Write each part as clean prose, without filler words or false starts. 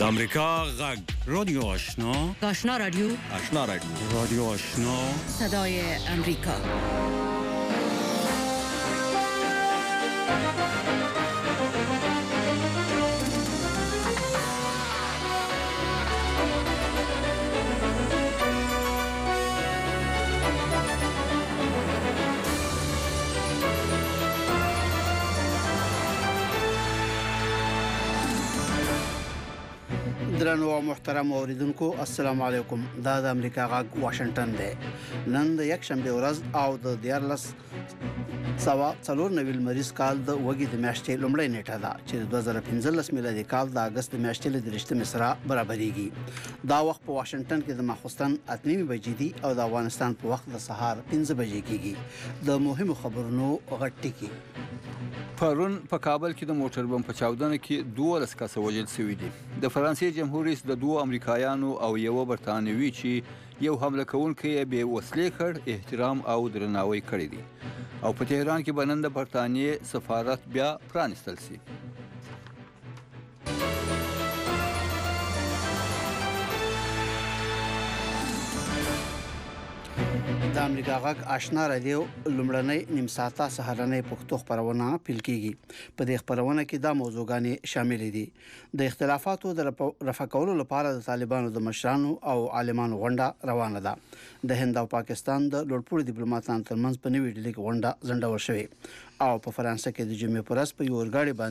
امریکا غږ رادیو آشنا آشنا رادیو رادیو آشنا صدای امریکا. درنو او محترم اوریدونکو السلام علیکم. دا د امریکا غږ واشنگټن دی. نن د یک شنبه ورځ او د 1494 مریض کال د وګړي د میاشتې لومړۍ نیټه ده چې د 2015 میلادي کال د اگست میاشتې له 30 سره برابرېږي. دا وخت په واشنگټن کې د ماخوستن 8 بجې دي او د افغانستان په وخت د سهار 5 بجې کېږي. د مهمو خبرونو غټ ټکی. پرون په کابل کې د موټر بم په چاودنه کې 12 کسه وژل شوي دي. د فرانسې جمهور رئیس د دوه امریکایانو او یو برتانوي چې یو حمله کوونکی یې بې وسلې کړ احترام او درناوی کړی دی. او په تهران کې به نن د برتانیې سفارت بیا پرانیستل شي. د امریکا غږ آشنا رادیو لومړنۍ نیم ساعته سهارنۍ پښتو خبرونه پیل کیږي. په دې خبرونه کې دا موضوعګانې شامل دي: د اختلافاتو د رفع کولو لپاره د طالبانو د مشرانو او عالمانو غونډه روانه ده. د هند او پاکستان د لوړپوړي ډیپلوماټانو ترمنځ په نوې ډیلي کې غونډه ځنډول شوې او په فرانسه کې د جمعې په ورځ په یو اورګاډي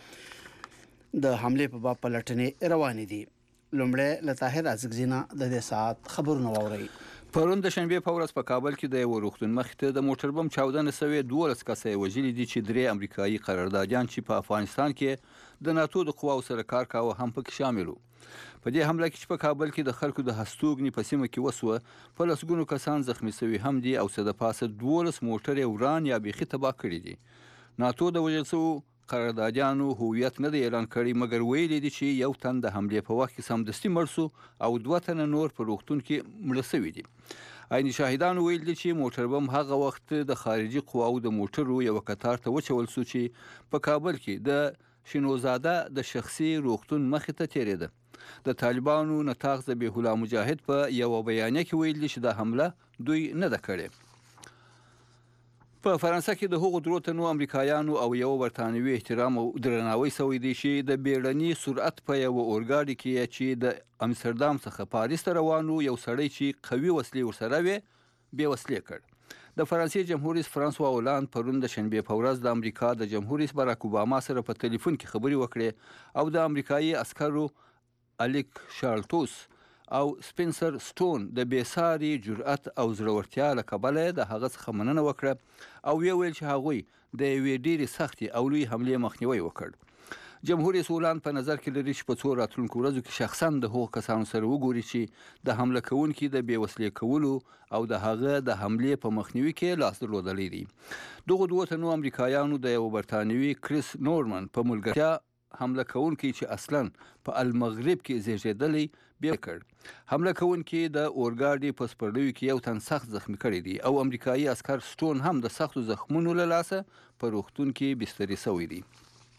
باندې د حمله په باب پلټنې روانې دي. لومړی له طاهر ازغزینا د دې ساعت خبرونه واوري. پرون د شنبه په ورځ په کابل کې د یو روغتون مخې ته د موټر بم چاودنه شوې 12 کسه وژلي دي چې 3 امریکایي قراردادیان چې په افغانستان کې د ناتو د قواو سره کار کاوه هم پکې شامل وو. په دې حمله کې چې په کابل کې د خلکو د هستوګنې په سیمه کې وسوه په لسګونو کسان زخمی شوي هم دي او څه د پاسه 12 موټر وران یا بیخي تباه کړي دي. ناتو د وژل شوو قراردادیانو هویت نه دی اعلان کړی مګر ویلي دي چې یو تن د حملې په وخت کې سمدستي مړ شو او 2 تنه نور په روغتون کې مړه شوي دي. عیني شاهدانو ویل دي چې موټر بم هغه وخت د خارجي قواو د موټرو یو قطار ته وچول شو چې په کابل کې د شینوزاده د شخصي روغتون مخې ته تیریده. د طالبانو نتاغ ذبیح الله مجاهد په یو بیانیه کې ویل دي چې د حمله دوی نه ده کړې. په فرانسه کې د هغو درو تنو امریکایانو او یو برتانوي احترام او درناوی شوی دی چې د بیړني سرعت په یو اورګاډي کې چې د امستردام څخه پاریس ته روانو یو سړی چې قوي وسلې ورسره وي بې وسلې کړ. د فرانسې جمهور رئیس فرانسوا هولند پرون د شنبه په ورځ د امریکا د جمهور رئیس باراک اوباما سره په ټلیفون کې خبرې وکړې او د امریکایي عسکرو الیک شارلټوس او سپنسر سټون د بیساري جرأت او زړورتیا له کبله د هغه څخه مننه وکړه او ویل چې هغوی د یوې ډېرې سختې او لوی حملې مخنیوی وکړ. جمهور رئیس هولند په نظر کې لري چې په څو راتلونکو ورځو کې شخصا د هغو کسانو سره وګوري چې د حمله کوونکي د بې وسلې کولو او د هغه د حملې په مخنیوي کې لاس درلودلی دی. دغو 2 تنو امریکایانو د یو برتانوي کریس نورمن په ملګرتیا حمله کوونکی چې اصلا په المغرب کې زیږیدلی بیا کړ. حمله کوونکی د اورګاډي په سپرلیو کې یو تن سخت زخمی کړی دی او امریکایي عسکر سټون هم د سختو زخمونو له لاسه په روغتون کې بستري شوی دی.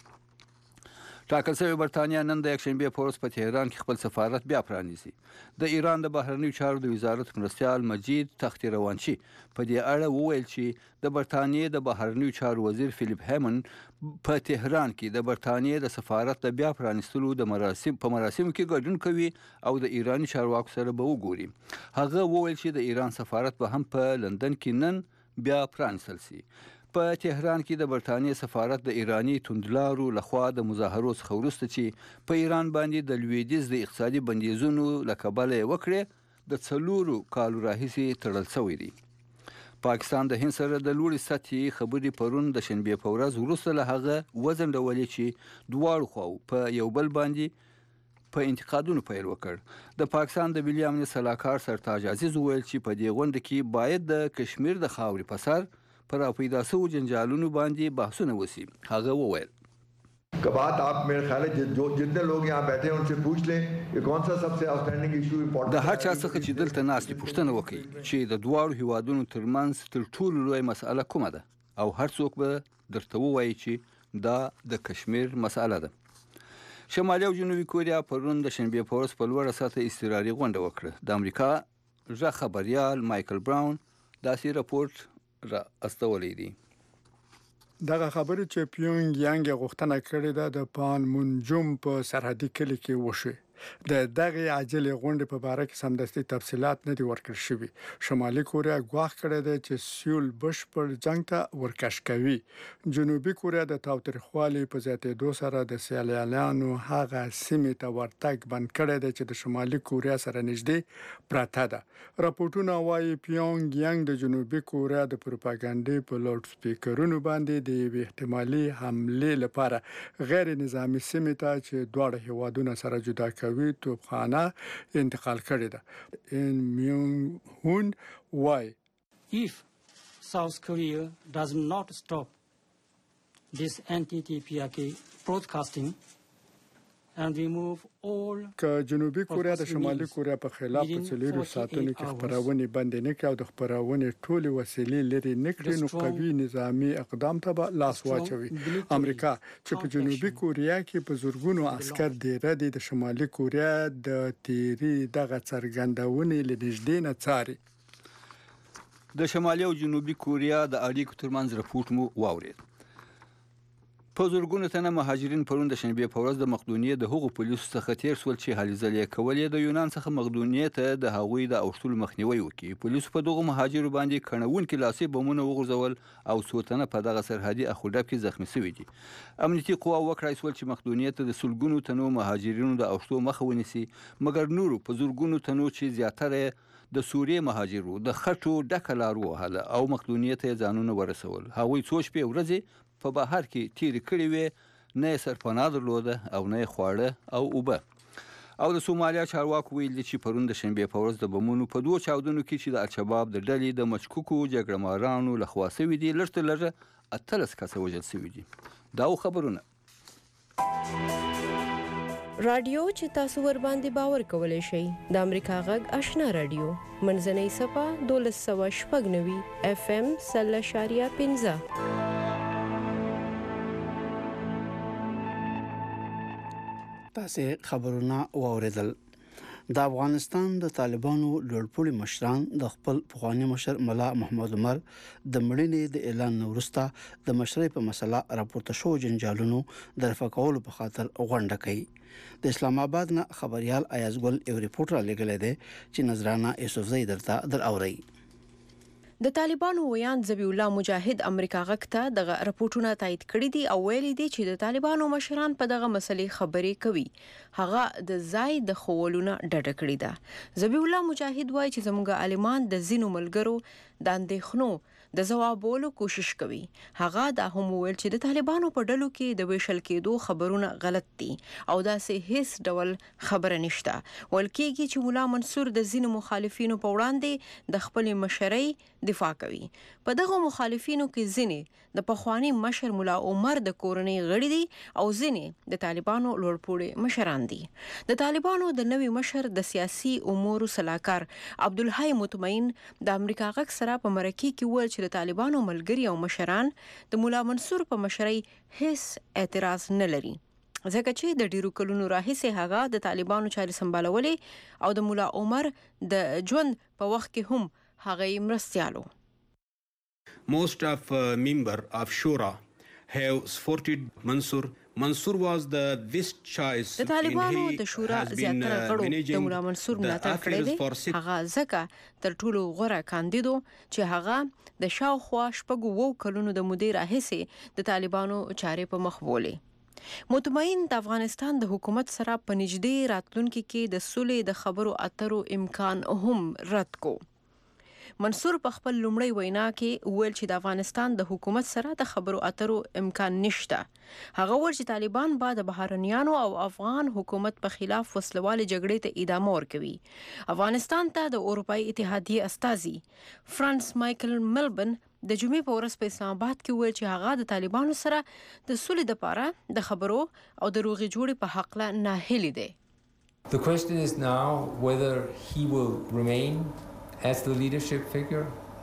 ټاکل شوې برتانیا نن د یکشنبې په ورځ په تهران کې خپل سفارت بیا پرانیسي. د ایران د بهرنیو چارو د وزارت مرستیال مجید تخت روانچي په دې اړه وویل چې د برتانیې د بهرنیو چارو وزیر فیلیپ هیمن په تهران کې د برتانیې د سفارت د بیا پرانیستلو د مراسمو کې ګډون کوي او د ایراني چارواکو سره به وګوري. هغه وویل چې د ایران سفارت به هم په لندن کې نن بیا پرانیستل شي. په تهران کې د برتانیې سفارت د ایرانی توندلارو لخوا د مظاهرو څخه وروسته چې په ایران باندې د لویدیځ د اقتصادي بندیزونو له کبله یې وکړې د 4 کالو راهیسې تړل شوی دی. پاکستان د هند سره د لوړې سطحې خبرې پرون د شنبې په ورځ وروسته له هغه وځنډولې چې دواړو خواو په یو بل باندې په انتقادونو پیل وکړ. د پاکستان د ملي امنیت سلاکار سرتاج عزیز وویل چې په دې غونډه کې باید د کشمیر د خاورې په سر پر پیدا شوو جنجالونو باندې بحثونه وشي. هغه وویل کہ بات آپ میرے خیال ہے جو جتنے لوگ یہاں بیٹھے ہیں ان سے پوچھ لیں کہ کون سا سب سے آؤٹسٹینڈنگ ایشو امپورټنٹ د هر چا څخه چې دلته ناست پوښتنه وکړي چې د دواړو هیوادونو ترمنځ تر ټولو لوی مسأله کومه ده او هر څوک به درته ووایي چې دا د کشمیر مسأله ده. شمالي او جنوبي کوریا پرون د شنبې په ورځ په لوړه سطحه اضطراري غونډه وکړه. د امریکا ژغ خبريال مایکل براون داسې راپورټ را استولی دی. دغه خبرې چې پیونګ یانګ غوښتنه کړې ده د پانمونجوم په سرحدي کلی کې وشوه. د دغه عاجلې غونډې په اړه کې سمدستي تفصيلات نه دي ورکړل شوي. شمالي کوریا ګواښ کړی دی چې سیول بشپړ جنگ ته ورکش کوي. جنوبي کوریا د تاوتریخوالي په زیاتېدو سره د سیالیانو هغه سیمې ته ورتګ بند کړی دی چې د شمالي کوریا سره نږدې پراته ده. راپورټونه وايي پیونګ یانګ د جنوبي کوریا د پروپاګاندا په لاوډ سپیکرونو باندې د یو احتمالي حمله لپاره غیر نظامی سیمې ته چې دواړه هیوادونه سره جدا کوي توپخانه انتقال کړی ده. ان میونګ هون وای If South Korea does not stop this anti-TPRK broadcasting and remove all که جنوبي کوریا د شمالي کوریا په خلاف په څلورو ساعتونو کې خبرونه بند نه کړي او د خبرونه ټولې وسیلې لري نه کړي نو قوي نظامی اقدام ته لاس واچوي. امریکا چې په جنوبي کوریا کې په زورګونو عسكر ډیر دي د شمالي کوریا د تیری دغه څرګندونه لنږدې نه څاري. د شمالي او جنوبي کوریا د اړیکو ترمنځ راپورټ مو واورید. په زورګونو تنه مهاجرین پرون د شنبې په ورځ د مقدونیې د هغو پولیسو څخه تیر سول چې هلې ځلې کولې د یونان څخه مقدونیې ته د هغوی د اوښتلو مخنیوي وکړي. پولیسو په دغو مهاجرو باندې کڼونکي لاسي بمونه وغورځول او څو تنه په دغه سرحدي اخوډب کې زخمي شوي دي. امنیتي قوا وکړای سول چې مقدونیې ته د سلګونو تنو مهاجرینو د اوښتو مخه ونیسي، مګر نورو په زورګونو تنو چې زیاتره د سوریې مهاجرو د خټو ډکه لار ووهله او مقدونیې ته ځانونه ورسول. هغوی څو شپې ورځې په بهر کې تیرې کړې وې، نه یې سرپناه درلوده او نه یې خواړه او اوبه. او د سومالیا چارواکو ویلي چې پرون د شنبې په ورځ د بمونو په دوه چاودنو کې چې د الشباب د ډلې د مشکوکو جګړهمارانو لخوا شوي دي لږ تر لږه 18 کسه وژل شوي دي. دا خبرونه رادیو چې تاسو ور باندې باور کولای شئ د امریکا غږ آشنا رادیو منځنۍ صفه 1290 FM 0.15. تاسو خبرونه واوریدل. د افغانستان د طالبانو لوړپوړي مشران د خپل پخوانی مشر ملا محمد عمر د مړینې د اعلان وروسته د مشرۍ په مسله راپورته شو جنجالونو د رفع کولو په خاطر غونډه کوي. د اسلام آباد نه خبريال ایازګل یو ریپورت را لګلې ده چې نظرانه یوسفزئی درته در اوري. د طالبانو ویان ذبیح الله مجاهد امریکا غږ ته دغه راپورټونه تایید کړي دي او ویلي دي چې د طالبانو مشران په دغه مسلې خبرې کوي. هغه د ځای د خولونه ډډه کړې ده. ذبیح الله مجاهد وایي چې زموږ عالمان د زینو ملګرو د اندېښنو د ځوابولو کوشش کوي. هغه دا هم ویل چې د طالبانو په ډلو کې د ویشل کېدو خبرونه غلط دي او داسې هیڅ ډول خبره نشته. ول کېږي چې مولا منصور د زینو مخالفینو په وړاندې د خپل مشرۍ دفاع کوي. په دغه مخالفینو کې ځینې د پخوانی مشر مولا عمر د کورنۍ غړي دي او ځینې د طالبانو لوړپوړي مشران دي. د طالبانو د نوي مشر د سیاسي امور صلاحکار عبدالحی مطمئن د امریکا غږ سره په مرکه کې ویل چې د طالبانو ملګری او مشران د مولا منصور په مشرۍ هیڅ اعتراض نه لري، ځکه چې د ډیرو کلونو راهیسې هغه د طالبانو چارې سمبالولې او د مولا عمر د ژوند په وخت کې هم هغه مرستيالو. Most of member of Shura have supported Mansour. Mansour was the best choice. د طالبانو د شورا زیاتره غړو د مولا منصور ملاتړ کړی دی. هغه ځکه تر ټولو غوره کاندیدو چې هغه د شاوخوا شپږو 7 کلونو د مودې راهیسې د طالبانو چارې په مخ بولې. مطمئن د افغانستان د حکومت سره په نږدې راتلونکي کې د سولې د خبرو اترو امکان هم رد کو. منصور په خپل لومړی وینا کې ویل چې د افغانستان د حکومت سره د خبرو اترو امکان نشته. هغه ویل چې طالبان به د بهرنیانو او افغان حکومت په خلاف وسلوال جګړې ته ادامه ورکوي. افغانستان ته د اروپאי اتحادیه استازي فرانس مایکل ملبن د جمعې په ورځ په اسلام آباد کې ویل چې هغه د طالبانو سره د سولې لپاره د خبرو او د روغې جوړې په حق لا ناهیلي دي. The question is now whether he will remain as the leadership figure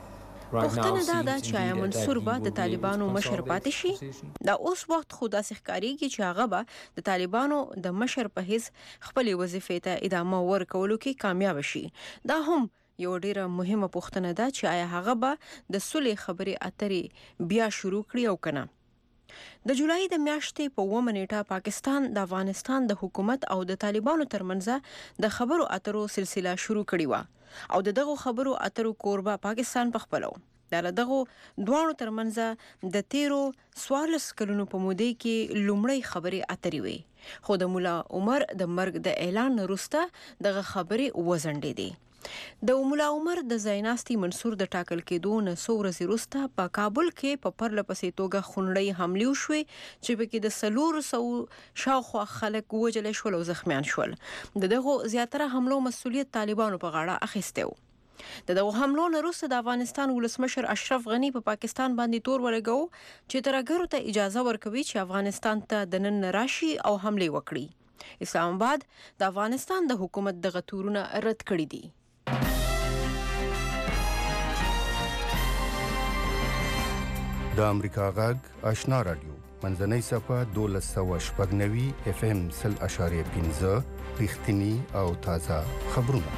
پوښتنه دا ده چې آیا منصور به د طالبانو مشر پاتې شي؟ دا اوس وخت خو داسې ښکارېږي چې هغه به د طالبانو د مشر په حیث خپلې وظیفې ته ادامه ورکولو کې کامیاب شي. دا هم یو ډیره مهمه پوښتنه ده چې آیا هغه به د صلح خبرې اترې بیا شروع کړي او کنه. د جولای د میاشتې په 9 نیټه پاکستان د افغانستان د حکومت او د طالبانو ترمنځ د خبرو اترو سلسله شروع کړې و او دغه خبرو اترو کوربه پاکستان په خپلو د دغه دوه ترمنځ د 14 کلونو په موده کې لومړی خبرې اترې وي، خو د مولا عمر د مرګ د اعلان وروسته دغه خبرې وزنډېدې. د مولا عمر د زایناستي منصور د ټاکل کېدو نه څو ورځې وروسته په کابل کې په پرله پسې توګه خونړۍ حملې وشوې چې پکې د 400 شاوخوا خلک ووژل شول او زخمیان شول. دغه زیاتره حملو مسؤلیت طالبانو په غاړه اخیستی و. دغه حملو نه وروسته د افغانستان ولسمشر اشرف غنی په پاکستان باندې تور ولګاو چې ترهګرو ته اجازه ورکوي چې افغانستان ته د نن راشي او حملې وکړي. اسلام آباد د افغانستان د حکومت دغه تورونه رد کړي دي. د امریکا غږ آشنا رادیو منځنۍ صفحه 1290 FM 0.15 رښتینی او تازه خبرونه.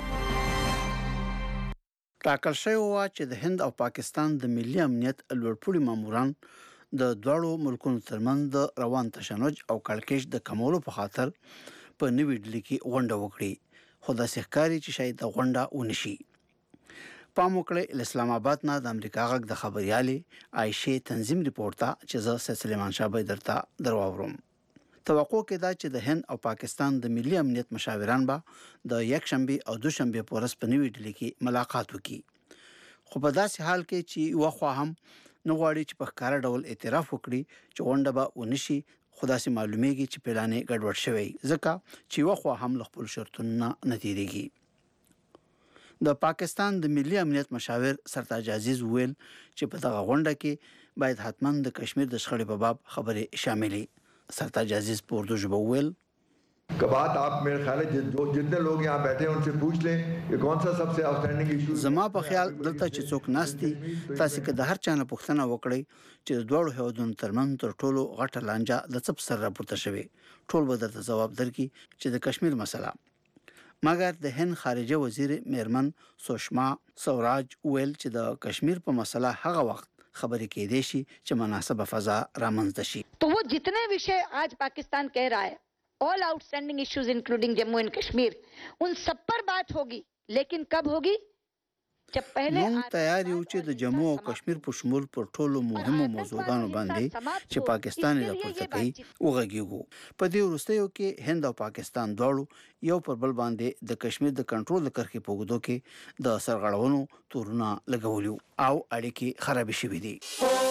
ټاکل شوی و چې د هند او پاکستان د ملي امنیت لوړپوړي ماموران د دواړو ملکونو ترمنځ د روان تشنج او کړکېچ د کمولو په خاطر په نوې ډلې کې غونډه وکړي، خو داسې ښکاري چې شاید د غونډه ونشي. پام وکړئ، اسلام آباد نه د امریکا غږ د خبريالې عائشه تنظیم ریپورت ته چې زه سید سلیمان شاه به درته درواورم. توقع کې دا چې د هند او پاکستان د ملي امنیت مشاوران به د یک شنبه او دوشنبه په ورځ په نوې ډلې کې ملاقات وکړي، خو په داسې حال کې چې یو خوا هم نه غواړي چې په ښکاره ډول اعتراف وکړي چې غونډه به ونشي، خو داسې معلومیږي چې پلانې ګډوډ شوی ځکه چې یو خوا هم له خپل شرطونو نه تیریږي. د پاکستان د ملي امنیت مشاور سرتاج عزیز ویل چې په دغه غونډه کې باید حتماً د کشمیر د شخړې په باب خبرې شاملې. سرتاج عزیز په اردو ژبه ویل कि बात आप मेरे ख्याल है जितने लोग यहाँ बैठे हैं उनसे पूछ लें कि कौन सा सबसे आउटस्टैंडिंग इशू. زما په خیال دلته چې څوک ناستي تاسو که د هر چا نه پوښتنه وکړئ چې د دوړو هیوادونو ترمنځ تر ټولو غټه لانجه د څه سره راپورته شوی، ټول به درته جواب درکړي چې د کشمیر مسله. مګر د هند خارجه وزیر میرمن سوشما سوراج ویل چې د کشمیر په مسله هغه وخت خبرې کېدې شي چې مناسبه فضا رامنځته شي. तो वो जितने विषय आज पाकिस्तान कह रहा है, all outstanding issues including Jammu and Kashmir, उन सब पर बात होगी, लेकिन कब होगी? जब पहले موږ تیار یو چې د جموں او کشمیر په شمول پر ټولو مهمو موضوعاتو باندې چې پاکستان یې راپورته کوي وغږیږو. په دې وروستیو کې هند او پاکستان دواړو یو پر بل باندې د کشمیر د کنټرول د کرښې په اوږدو کې د سرغړونو تورونه لګولي او اړیکې خراب شوې دي.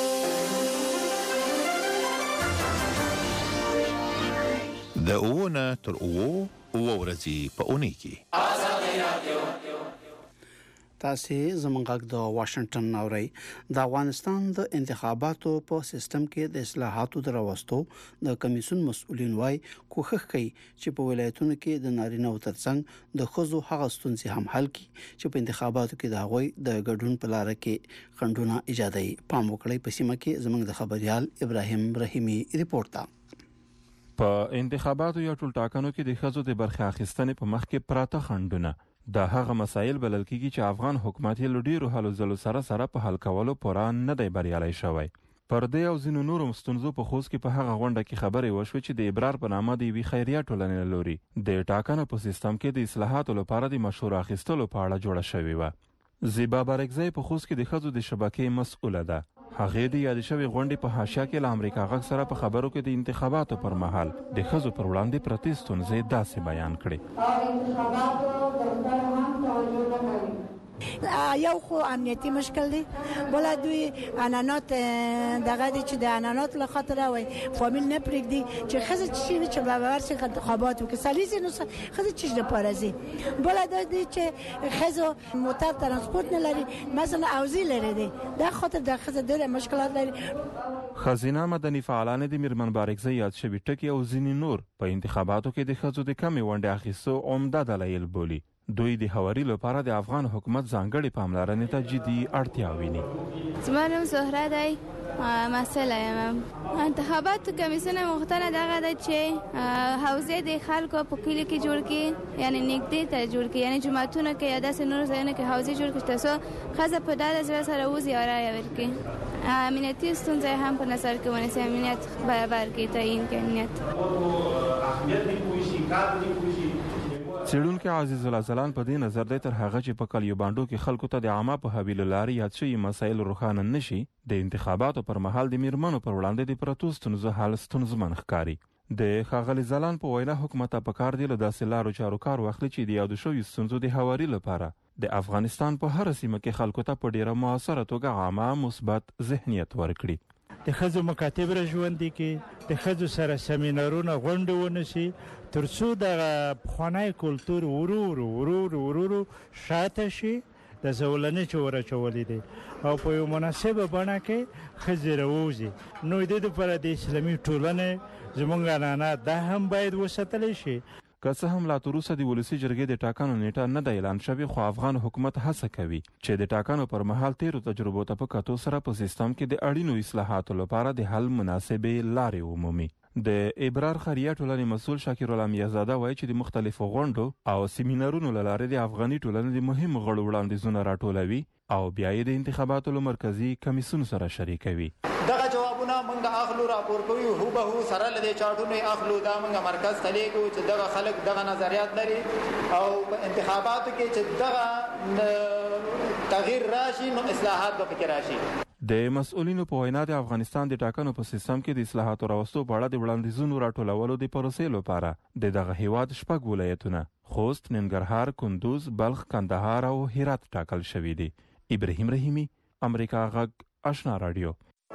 د اوونه تر اوو ورځې په اونۍ کې تاسو زمونږ غږ د واشنگټن نوري د افغانستان د انتخاباتو په سیستم کې د اصلاحاتو دروستو د کمیسیون مسؤلین وای کوښښ کوي چې په ولایتونو کې د نارینه او ترڅنګ د خزو هغه ستونزې هم حل کړي چې په انتخاباتو کې د هغوی د ګډون په لار کې خنډونه ایجادوي. پام وکړئ په سیمه کې زمونږ د خبريال ابراهیم رحیمی ریپورت ته. په انتخاباتو یا ټول ټاکنو کې د خزو د برخه اخیستنې په مخ کې پراته خنډونه دا هغه مسایل بلل کېږي چې افغان حکومت یې له ډیرو هلو ځلو سره په حل کولو پوره نه دی بریالی شوی. پر دې او ځینو نورو ستونزو په خوځ کې په هغه غونډه کې خبرې وشوې چې د ابرار په نامه د یوې خیریه ټولنې له لوري د ټاکنو په سیستم کې د اصلاحاتو لپاره د مشوره اخیستلو په اړه جوړه شوې وه. زیبا بارکزی په خوځ کې د ښځو د شبکې مسؤله ده. هغې د یادې شوې غونډې په حاشیه کې له امریکا غږ سره په خبرو کې د انتخاباتو پر مهال د ښځو پر وړاندې پرتې ستونزې داسې بیان کړې. یو خو امنیتی مشکل دی، بلا دوی انانات دغه دي چې د انانات له خاطر وای فامیل نه پرېږدي چې خزه چې به ورسي انتخابات وکړي سلیزي نو خزه چې د پارازي بلا د دې چې خزه موټر ترانسپورت نه لري مثلا اوزی لري دي د خاطر د خزه ډېر مشکلات لري. خزینه مدني فعالان د میرمن بارکزی یاد شوي ټکي او ځینې نور په انتخاباتو کې د ښځو د کمې ونډې اخیستو عمده دلایل بولي. دوی د هواري لپاره د افغان حکومت ځانګړي پاملرنې ته جدي اړتیا ویني. زما نوم زهره دی، مسئله یم. انتخاباتو کمیسیون مختلف دغه ده چې حوزې د خلکو په کلي کې جوړ کړي، یعنی نږدې ته جوړ کړي، یعنی جوماتونه کې یا داسې نور ځایونه کې حوزې جوړ کړي ترڅو ښځه په ډاډه زړه سره وځي او رایه ورکړي. امنیتي ستونزې هم په نظر کې ونیسي، امنیت برابر کړي، تعیین کړي امنیت. څېړونکی عزیز الله ځلاند په دې نظر دی تر هغه چې په کلیو بانډو کې خلکو ته د عامه پوهاوي له لارې یاد شوي مسایل روښانه نشي، د انتخاباتو پر مهال د میرمنو پر وړاندې د پرتو ستونزو حل ستونزمن ښکاري. د ښاغلي ځلاند په وینا حکومت ته پکار دی له داسې لارو چارو کار واخلي چې د یادو شویو ستونزو د هواري لپاره د افغانستان په هره سیمه کې خلکو ته په ډیره مؤثره توګه عامه مثبت ذهنیت ورکړي. د ښځو مکاتب را ژوندي کړي، د ښځو سره سیمینارونه غونډې ونیسي ترڅو دغه پخوانی کلتور ورو شاته شي، د زولنې چې ورچولې دي او په یو مناسبه بڼه کې ښځې راوځي. نو د دې لپاره د اسلامي ټولنې زموږ عنعنات دا هم باید وساتلی شي. که څه هم لا تر اوسه د ولسي جرګې د ټاکنو نیټه نه ده اعلان شوې، خو افغان حکومت هڅه کوي چې د ټاکنو پر مهال تیرو تجربو ته په کتو سره په سیستم کې د اړینو اصلاحاتو لپاره د حل مناسبې لارې ومومي. د ابرار خیریه ټولنې مسؤل شاکر الله میرزاده وایي چې د مختلفو غونډو او سیمینارونو له لارې د افغاني ټولنې د مهمو غړو وړاندیزونه راټولوي او بیا یې د انتخاباتو له مرکزي کمیسیون سره شریکوي. دغه جوابونه موږ اخلو، راپور کوي، هوبهو سره له دې چارټونو اخلو، دا موږ مرکز ته لیږو چې دغه خلک دغه نظریات لري او په انتخاباتو کې چې دغه تغییر راشي نو اصلاحات به پکې راشي. د مسؤلینو په وینا د افغانستان د ټاکنو په سیستم کې د اصلاحاتو راوستو په اړه د وړاندیزونو راټولولو د پروسې لپاره د دغه هیواد 6 ولایتونه خوست، ننګرهار، کندوز، بلخ، کندهار او هرات ټاکل شوي دي. ابراهیم رحیمی، امریکا غږ، آشنا رادیو.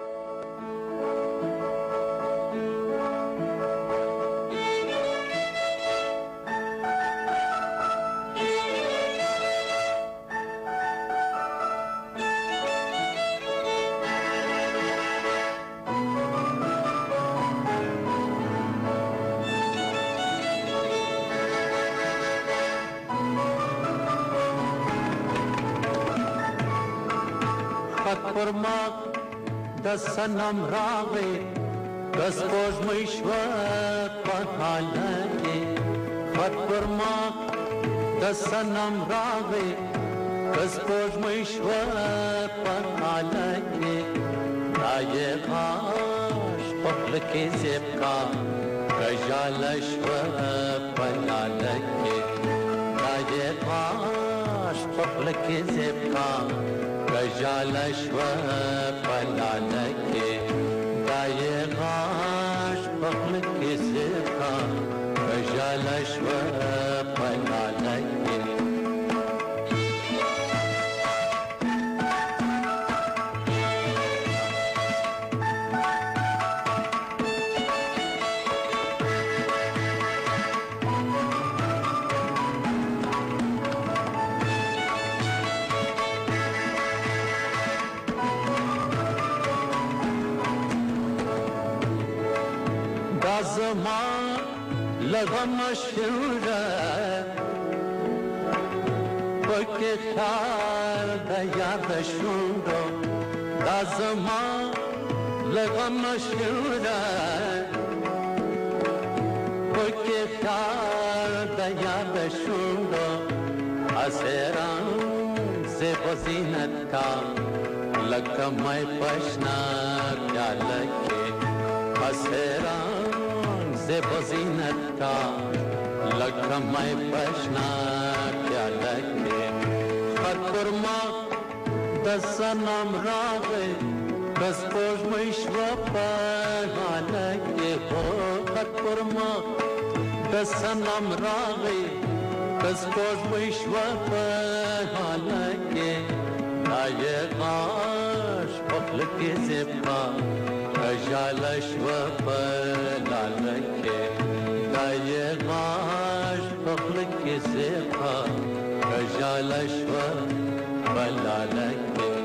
فرما د سنم راغې بس پوج مشوا پټاله خط فرما د سنم راغې بس پوج مشوا پټاله دای غاش خپل کې زب کا کجالش و پلاله دای غاش خپل کې زب کا کجالش و پلالکه دای غاش پخل کسی کا کجالش و پلالکه زمان لغم شروع پکې خیال د یاد شوندو دا زمان لغم شروع پکې خیال د یاد شوندو اسران زیب زینت کا لکه مې پښنا خیال کې اسران زیب زینت کا لکه مې پښنا خیال کې خط فرما د سنم راغې بس پوج مې شوا پاله کې هو خط فرما د سنم راغې بس پوج مې شوا پاله کې دای غاش خپل کې زب کا کجالش و پلالکه دای غاش خپل کې زب کا کجالش و پلالکه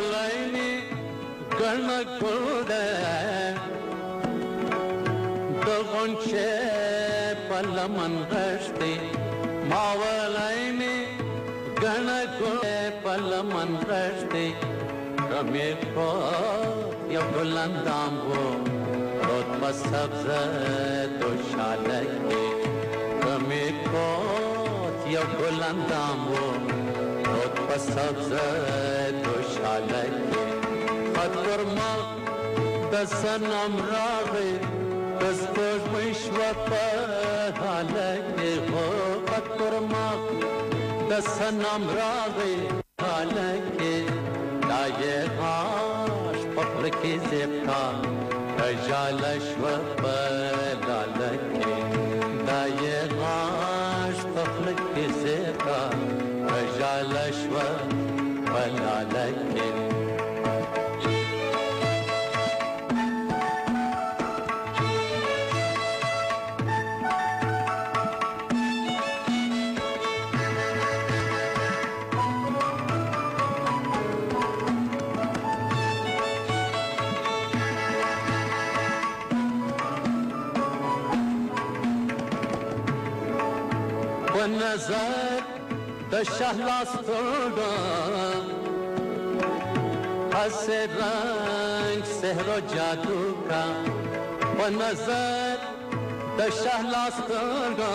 ولینی ګڼ ګل ده د غونچې په لمن غشتې ما ولینی ګڼ ګل په لمن غشتې کمې کو یو ګل اندام وو رود په سبزه دوشاله کې کمې کو یو ګل اندام وو رود په سبزه دوشاله کې خط پر ما د صنم راغی د سپوږمۍ شوه په حاله کې هو خط پر ما د صنم راغی حاله کې دا یې غاښ په خوله کې زیبتا ژاله شوه په لاله کې دا یې غاښ په خوله کې زیبتا ژاله شوه په لاله کې نظر د شهلاس توڑا حسے رنگ سحر و جادو کا و نظر د شهلاس توڑا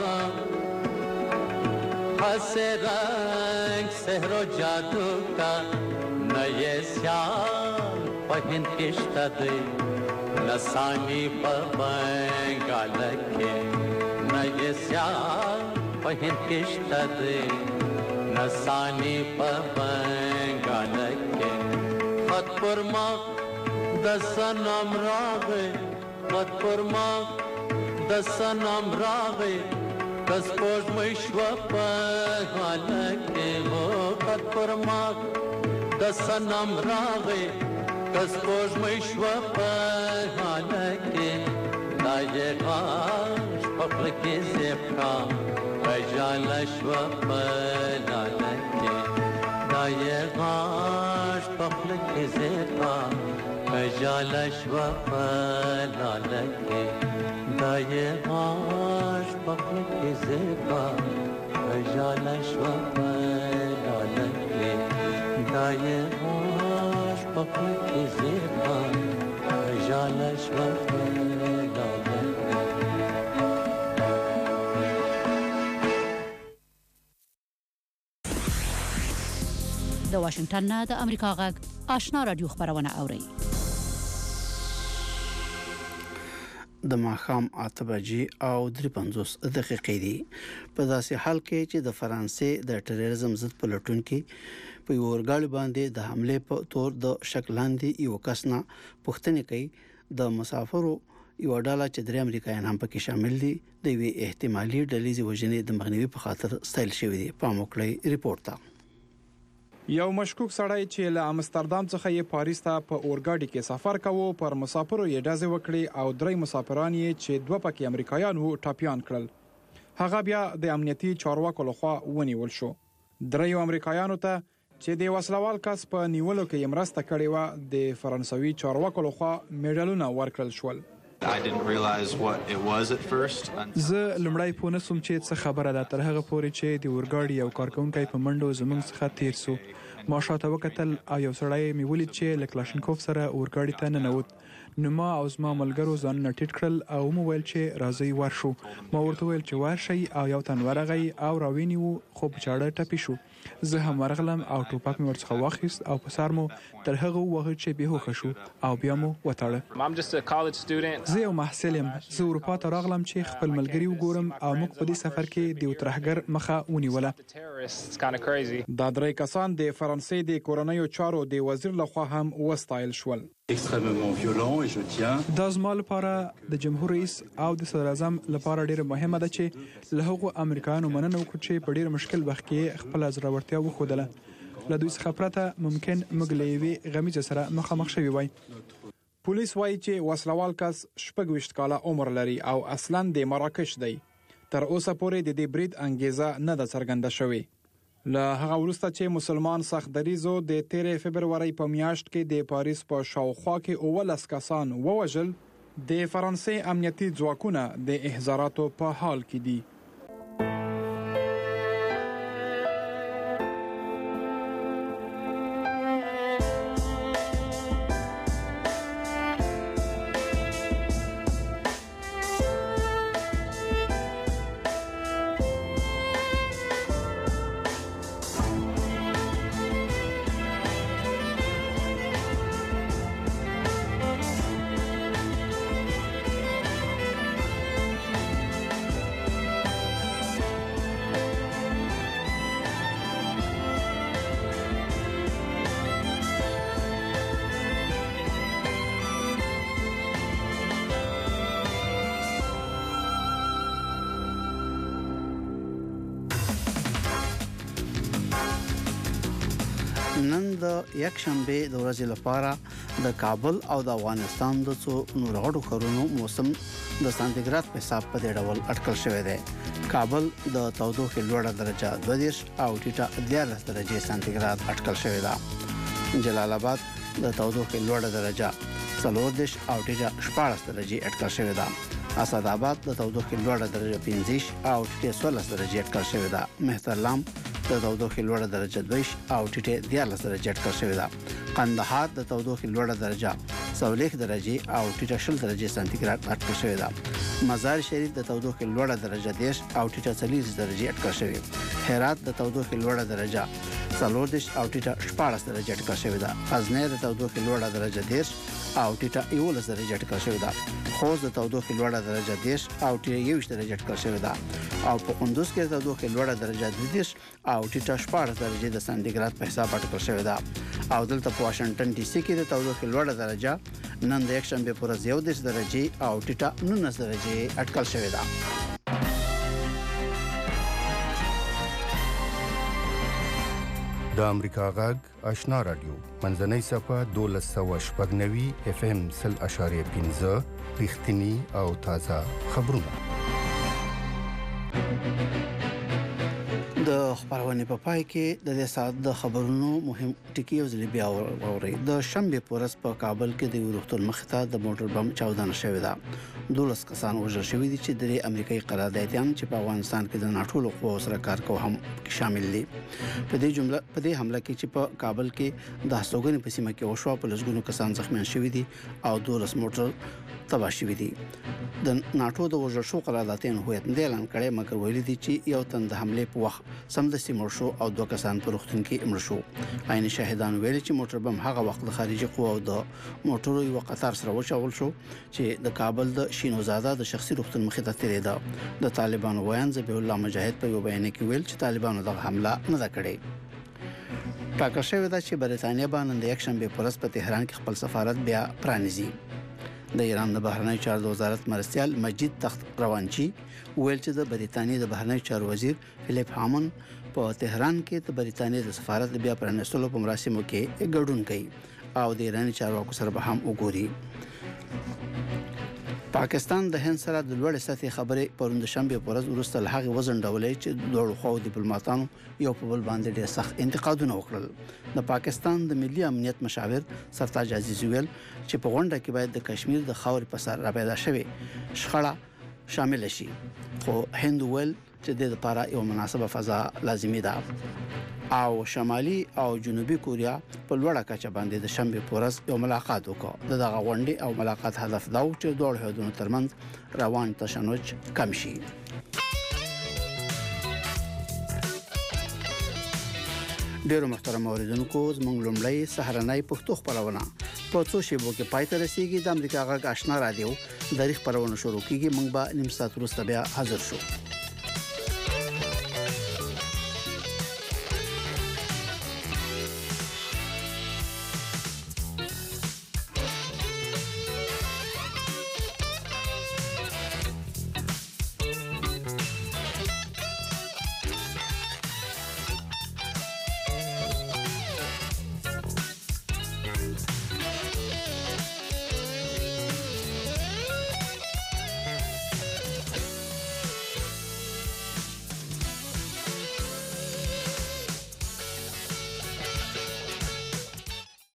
حسے رنگ سحر و جادو کا نئے سیال پہن کشتا دے نسانی پا بنگال کے نئے سیال پہن کشتا دے نسانی پا بنگال کے خط پر ما دسنم راغے خط پر ما دسنم راغے کس پوش مشوا پا حال کے ہو خط پر ما دسنم راغے کس پوش مشوا پا حال کے دائے غاش پخل کے زیبکا ژاله شوه په لاله کې دا یې غاښ په خوله کې زیبا ژاله شوه په لاله کې دا یې غاښ په خوله کې زیبا ژاله شوه په لاله کې دا یې غاښ په خوله کې زیبا ژاله شوه په لاله کې د واشنگټن نه د امریکا غږ آشنا رادیو خبرونه اوري د ماښام 8 بجې او 53 دقیقې دي په داسې حال کې چې د فرانسې د ټیرریزم ضد پلټونکو په اورګاړي باندې د حمله په تور د شکلاندې یو کس نه پوښتنه کوي د مسافرو یو ډله چې درې امریکایان هم پکې شامل دي د وی احتمالي ډلې وژنې د مغنوي په خاطر ستایل شوی دی په موکلي ریپورت ته یو مشکوک سړی چې له امستردام څخه یې پاریس ته په اورګاډي کې سفر کاوه پر مسافرو یې ډزې وکړې او درې مسافران یې چې دوه پکې امریکایان وو ټاپیان کړل هغه بیا د امنیتي چارواکو لخوا ونیول شو درې امریکایانو ته چې د وسلوال کس په نیولو کې مرسته کړې و د فرانسوي چارواکو لخوا میډالونه ورکړل شول زه لمړی پوه نسوم چې څه خبره ده تر هغه پورې چې د اورګاډي یو کارکونکی په منډو زموږ څخه تیر سو ما شاته وکتل او یو سړی مې ولید چې له کلاشینکوف سره اورګاډي ته ننوت نو ما او زما ملګرو ځانونه ټیټ کړل او مو ویل چې راځئ ورشو ما ورته ویل چې ورشئ او یو تن ورغی او راوینیو خو په چاړه ټپي شو زه هم ورغلم او ټوپک مې ورڅخه واخیست او په سر مو تر هغه وخت چې بېهوښه شو او بیا مو وتاړه زه یو محصل یم زه اروپا ته راغلم چې خپل ملګري وګورم او موږ په دې سفر کې د یو ترهګر مخه ونیوله دا درې کسان د فرانسې د کورنیو چارو د وزیر لخوا هم وستایل شول دا زما لپاره د جمهور رئیس او د صدر اعظم لپاره ډیره مهمه ده چې له هغو امریکایانو مننه وکړو چې په ډیر مشکل وخت کې خپل زړورتیا وښودله له دوی څخه پرته ممکن موږ له یوې غمیزې سره مخامخ شوي وای پولیس وایي چې وسلوال کس 26 کاله عمر لري او اصلا د مراکش دی تر اوسه پورې د دې برید انګیزه نه ده څرګنده شوې له هغه وروسته چې مسلمان سختدریزو د 13 فبرवरी په میاشت کې د پاریس په شاوخوا کې 19 کسان ووژل، د فرانسې امنیتي ځواکونه د احضاراتو په حال کې دي. نن د یک شنبه د ورځې لپاره د کابل او د افغانستان د څو نورو غړو ښارونو موسم د سانتیګراد په حساب په دې ډول اټکل شوی دی. کابل د تودوخې لوړه درجه 22 او ټیټه 13 درجې سانتیګراد اټکل شوی دی. جلال آباد د تودوخې لوړه درجه 14 او ټیټه 14 درجې اټکل شوی دی. اسد آباد د تودوخې لوړه درجه 15 او ټیټه 16 درجې اټکل شوی دی. مهترلام د تودوخې لوړه درجه 2 او ټیټه 14 درجې اټکل شوی دی. قندهار د تودوخې لوړه درجه 14 درجې او ټیټه 20 درجې سانتیګراد اټکل شوی دی. مزار شریف د تودوخې لوړه درجه 10 او ټیټه 40 درجې اټکل شوی. هرات د تودوخې لوړه درجه 14 او ټیټه 14 درجې اټکل شوی دی. غزنی د تودوخې لوړه درجه 10 او ټیټه 11 درجې اټکل شوی دی. خوست د تودوخې لوړه درجه 10 او ټیټه 21 درجې اټکل شوی دی. او په کندوز کې د تودوخې لوړه درجه 10 او ټیټه 14 درجې د سانتیګراد په حساب اټکل شوی دی. او دلته په واشنگټن ډي سي کې د تودوخې لوړه درجه نن د یک شنبه پر ورځ 11 درجې او ټیټه 19 درجې اټکل شوی دی. د امریکا غږ آشنا رادیو منځنۍ صفه 1290 اف ام 0.15 رښتینی او تازه خبرونه. د خبرونه په پای کې د دې ساعت د خبرونو مهم ټکی او ځلې بیا اوري. د شنبه په ورځ په کابل کې د روغتون مخته د موټر بم چاودنه شوې ده. 12 کسان وژل شوي دي چې د امریکایي قراردادیان چې په افغانستان کې د ناټو له قوو سره کار کوي هم شامل دي. په دې حمله کې چې په کابل کې د هستوګنې په سیمه کې وشو په لږګونو کسان زخمیان شوي دي او 12 موټر تباه شوي دي. د ناټو د وژل شو قراردادیان هویت نه اعلان کړي، مګر ویلي دي چې یو تن د حمله په وخت سمدستي مړ شو او 2 کسان په روغتون کې مړ شو. عین شاهدان ویلي چې موټر بم هغه وخت د خارجي قوو د موټرو یو قطار سره وچاول شو چې د کابل د شینوزاده د شخصي روغتون مخې ته تیریده. د طالبانو ویان ذبیح الله مجاهد په یو بیان کې ویل چې طالبانو د حمله نه ده کړې. ټاکل شوی ده چې برېټانیا به نن د یک شنبه په ورځ په تهران کې خپل سفارت بیا پرانیزي. د ایران د بهرنی چارو وزارت مرستیال مجید تخت روانچی ویل چې د برېټانیا د بهرنی چارو وزیر فلیپ هامن په تهران کې د برېټانیا د سفارت بیا پرانیستلو په مراسمو کې ګډون کوي او د ایرانی چارواکو سره به هم وګوري. پاکستان د هند سره د لوړ سطحي خبرې پروند شنبه په ورځ وروسته له هغه وزن ډولې چې دوه خو ډیپلوماټانو یو په بل باندې ډېر سخت انتقادونه وکړل. د پاکستان د ملي امنیت مشاور سرتاج عزیز ویل چې په غونډه کې باید د کشمیر د خاورې په سر را پیدا شوی شخړه شامل شي، خو هند ویل چې د لپاره یو مناسبه فضا لازمي ده. او شمالي او جنوبي کوریا په لوړه کچه باندې د شنبه په ورځ یو ملاقات وکړ. دغه غونډې او ملاقات هدف دا و چې دوه هیوادونو ترمنځ روان تشنج کم شي. ډیرو محترم اوریدونکو، زموږ لومړی سهارنۍ پښتو خبرونه په څو شیبو کې پای ته رسیدي. د امریکا غږ آشنا رادیو د تاریخ پرونه شروع کیږي. موږ به نیم ساعت وروسته بیا حاضر شو.